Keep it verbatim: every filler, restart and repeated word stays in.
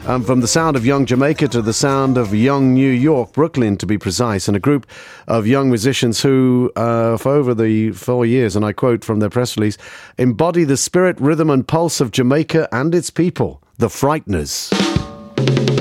Um, from the sound of young Jamaica to the sound of young New York, Brooklyn to be precise, and a group of young musicians who, uh, for over the four years, and I quote from their press release, embody the spirit, rhythm and pulse of Jamaica and its people, the Frighteners.